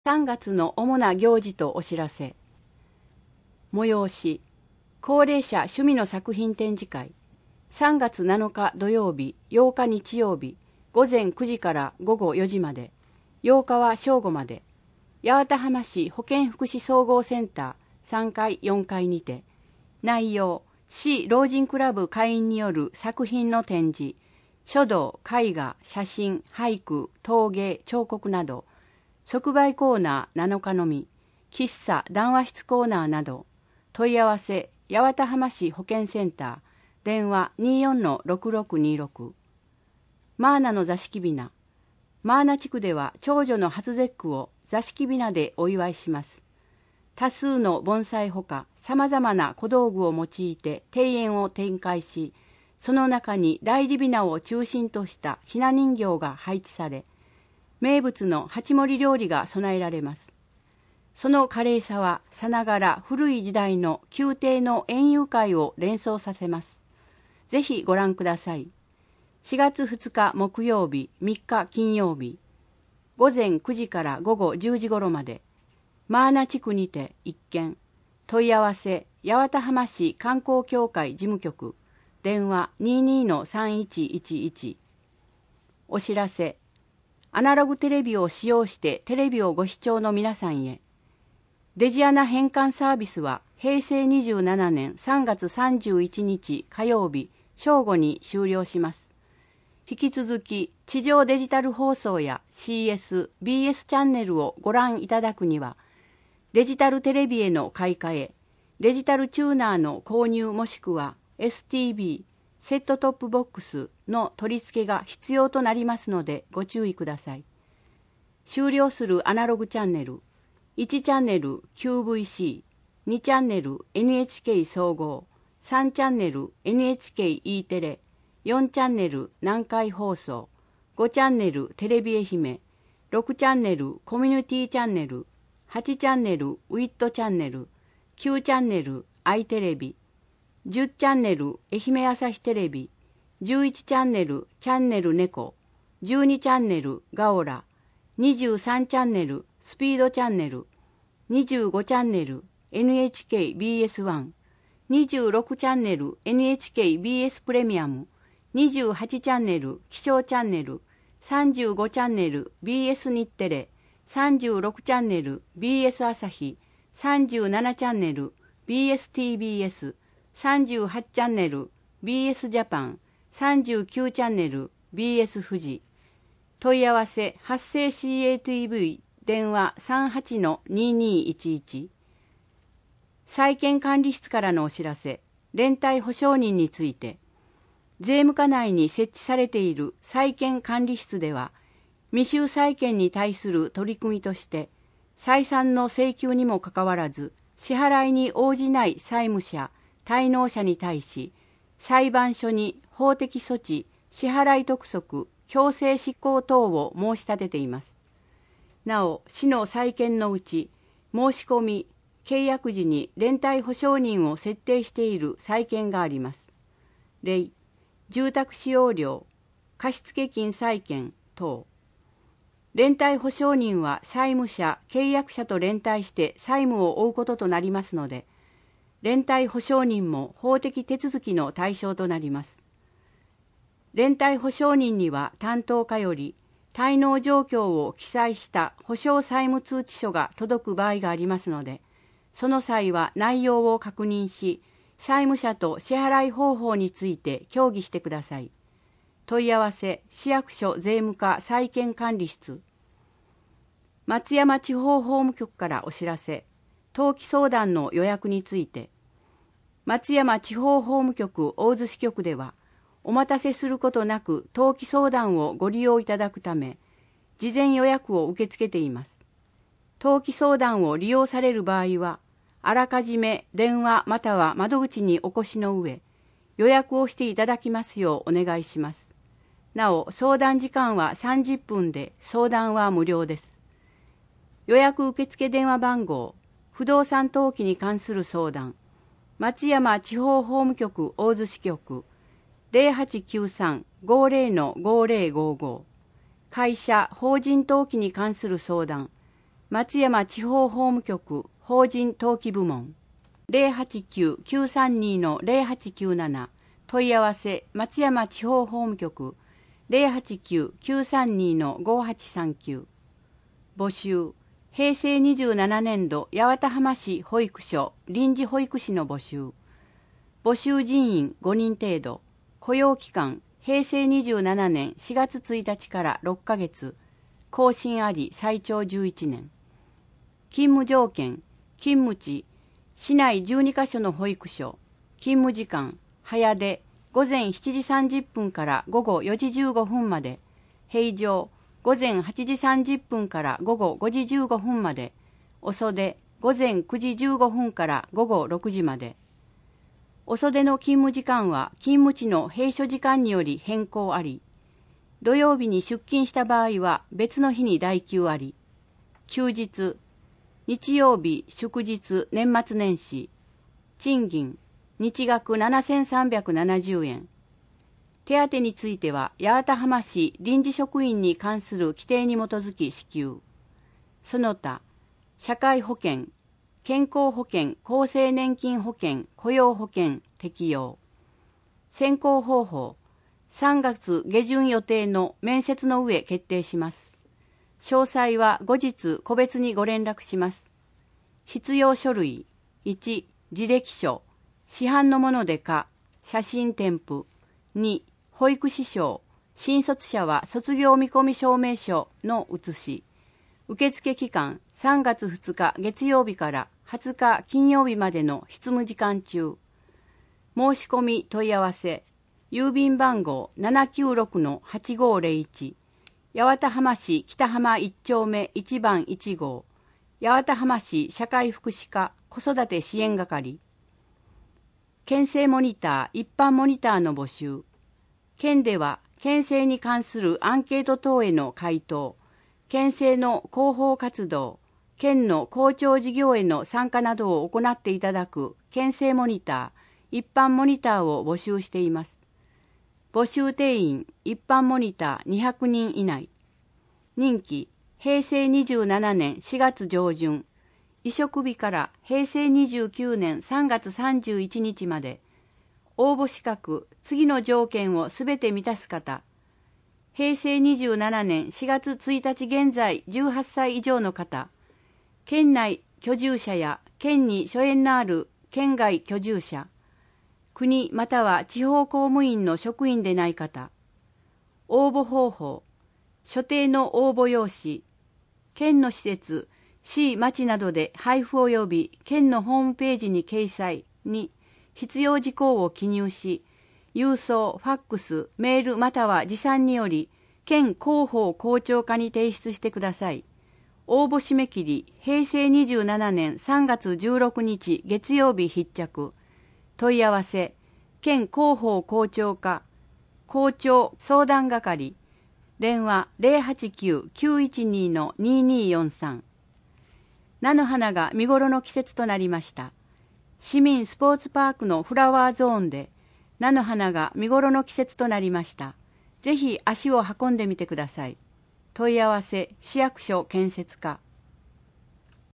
3月の主な行事とお知らせ。催し、高齢者趣味の作品展示会。3月7日土曜日、8日日曜日、午前9時から午後4時まで。8日は正午まで。八幡浜市保健福祉総合センター3階4階にて。内容、市老人クラブ会員による作品の展示、書道、絵画、写真、俳句、陶芸、彫刻など、即売コーナー7日のみ、喫茶、談話室コーナーなど、問い合わせ、八幡浜市保健センター、電話 24-6626。マーナの座敷びな。マーナ地区では長女の初節句を座敷びなでお祝いします。多数の盆栽ほか、様々な小道具を用いて庭園を展開し、その中に大理びなを中心としたひな人形が配置され、名物の八盛り料理が備えられます。その華麗さはさながら古い時代の宮廷の園遊会を連想させます。ぜひご覧ください。4月2日木曜日、3日金曜日、午前9時から午後10時頃まで、マーナ地区にて一件。問い合わせ、八幡浜市観光協会事務局、電話 22-3111。お知らせ、アナログテレビを使用してテレビをご視聴の皆さんへ、デジアナ返還サービスは平成27年3月31日火曜日正午に終了します。引き続き地上デジタル放送や CS、BS チャンネルをご覧いただくには、デジタルテレビへの買い替え、デジタルチューナーの購入もしくは STB、セットトップボックスの取り付けが必要となりますのでご注意ください。終了するアナログチャンネル、1チャンネル QVC、2チャンネル NHK 総合、3チャンネル NHKE テレ、4チャンネル南海放送、5チャンネルテレビ愛媛、6チャンネルコミュニティチャンネル、8チャンネルウィットチャンネル、9チャンネルアイテレビ、10チャンネル愛媛朝日テレビ、11チャンネルチャンネル猫、12チャンネルガオラ、23チャンネルスピードチャンネル、25チャンネル NHKBS1、26チャンネル NHKBS プレミアム、28チャンネル気象チャンネル、35チャンネル BS 日テレ、36チャンネル BS 朝日、37チャンネル BSTBS、38チャンネル BS ジャパン、39チャンネル BS 富士。問い合わせ発生 CATV 電話 38-2211。債権管理室からのお知らせ、連帯保証人について、税務課内に設置されている債権管理室では、未収債権に対する取り組みとして、再三の請求にもかかわらず、支払いに応じない債務者、滞納者に対し、裁判所に法的措置、支払い督促、強制執行等を申し立てています。なお、市の債権のうち、申し込み、契約時に連帯保証人を設定している債権があります。例、住宅使用料、貸付金債権等。連帯保証人は債務者、契約者と連帯して債務を負うこととなりますので、連帯保証人も法的手続きの対象となります。連帯保証人には担当課より滞納状況を記載した保証債務通知書が届く場合がありますので、その際は内容を確認し、債務者と支払い方法について協議してください。問い合わせ市役所税務課債権管理室。松山地方法務局からお知らせ、登記相談の予約について、松山地方法務局大洲支局では、お待たせすることなく登記相談をご利用いただくため、事前予約を受け付けています。登記相談を利用される場合は、あらかじめ電話または窓口にお越しの上、予約をしていただきますようお願いします。なお、相談時間は30分で、相談は無料です。予約受付電話番号、不動産登記に関する相談、松山地方法務局大洲支局 0893-50-5055。会社・法人登記に関する相談、 松山地方法務局法人登記部門 089-932-0897 問い合わせ松山地方法務局 089-932-5839 募集平成27年度八幡浜市保育所臨時保育士の募集募集人員5人程度雇用期間平成27年4月1日から6ヶ月更新あり最長11年勤務条件勤務地市内12カ所の保育所勤務時間早出午前7時30分から午後4時15分まで平常午前8時30分から午後5時15分まで遅出午前9時15分から午後6時まで遅出の勤務時間は勤務地の閉所時間により変更あり土曜日に出勤した場合は別の日に代休あり休日日曜日祝日年末年始賃金日額7370円手当については八幡浜市臨時職員に関する規定に基づき支給その他社会保険健康保険厚生年金保険雇用保険適用選考方法3月下旬予定の面接の上決定します詳細は後日個別にご連絡します必要書類1履歴書市販のものでか写真添付2保育士証新卒者は卒業見込み証明書の写し受付期間3月2日月曜日から20日金曜日までの執務時間中申し込み問い合わせ郵便番号 796-8501 八幡浜市北浜1丁目1番1号八幡浜市社会福祉課子育て支援係県政モニター一般モニターの募集県では県政に関するアンケート等への回答県政の広報活動県の公聴事業への参加などを行っていただく県政モニター一般モニターを募集しています募集定員一般モニター200人以内任期平成27年4月上旬移植日から平成29年3月31日まで応募資格次の条件をすべて満たす方平成27年4月1日現在18歳以上の方県内居住者や県に所縁のある県外居住者国または地方公務員の職員でない方応募方法所定の応募用紙県の施設市町などで配布及び県のホームページに掲載に必要事項を記入し郵送ファックスメールまたは持参により県広報広聴課に提出してください応募締め切り平成27年3月16日月曜日必着問い合わせ県広報広聴課広聴相談係電話 089-912-2243 菜の花が見頃の季節となりました市民スポーツパークのフラワーゾーンで菜の花が見頃の季節となりましたぜひ足を運んでみてください問い合わせ市役所建設課